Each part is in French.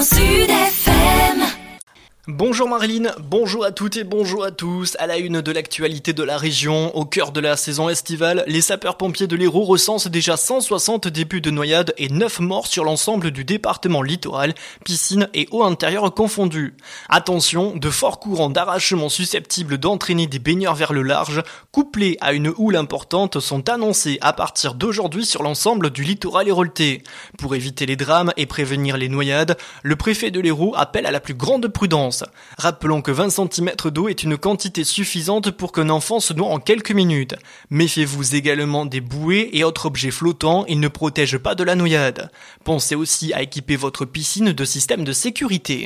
Grand Sud FM. Bonjour Marilyn, bonjour à toutes et bonjour à tous. À la une de l'actualité de la région, au cœur de la saison estivale, les sapeurs-pompiers de l'Hérault recensent déjà 160 débuts de noyades et 9 morts sur l'ensemble du département littoral, piscines et eau intérieure confondus. Attention, de forts courants d'arrachement susceptibles d'entraîner des baigneurs vers le large, couplés à une houle importante, sont annoncés à partir d'aujourd'hui sur l'ensemble du littoral héroltais. Pour éviter les drames et prévenir les noyades, le préfet de l'Hérault appelle à la plus grande prudence. Rappelons que 20 cm d'eau est une quantité suffisante pour qu'un enfant se noie en quelques minutes. Méfiez-vous également des bouées et autres objets flottants, ils ne protègent pas de la noyade. Pensez aussi à équiper votre piscine de systèmes de sécurité.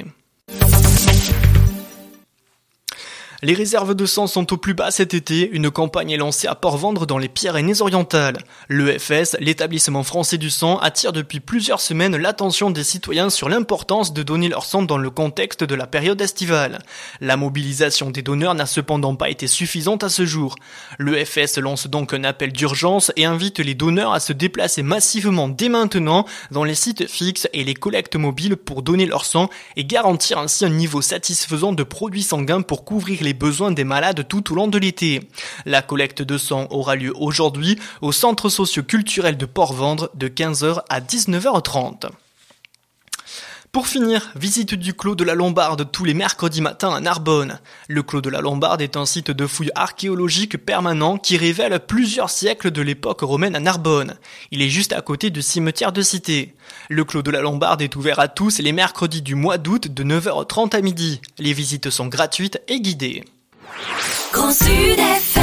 Les réserves de sang sont au plus bas cet été, une campagne est lancée à Port-Vendre dans les Pyrénées-Orientales. L'EFS, l'établissement français du sang, attire depuis plusieurs semaines l'attention des citoyens sur l'importance de donner leur sang dans le contexte de la période estivale. La mobilisation des donneurs n'a cependant pas été suffisante à ce jour. L'EFS lance donc un appel d'urgence et invite les donneurs à se déplacer massivement dès maintenant dans les sites fixes et les collectes mobiles pour donner leur sang et garantir ainsi un niveau satisfaisant de produits sanguins pour couvrir les besoins des malades tout au long de l'été. La collecte de sang aura lieu aujourd'hui au centre socio-culturel de Port-Vendre de 15h à 19h30. Pour finir, visite du Clos de la Lombarde tous les mercredis matins à Narbonne. Le Clos de la Lombarde est un site de fouilles archéologiques permanent qui révèle plusieurs siècles de l'époque romaine à Narbonne. Il est juste à côté du cimetière de Cité. Le Clos de la Lombarde est ouvert à tous les mercredis du mois d'août de 9h30 à midi. Les visites sont gratuites et guidées. Grand Sud FM.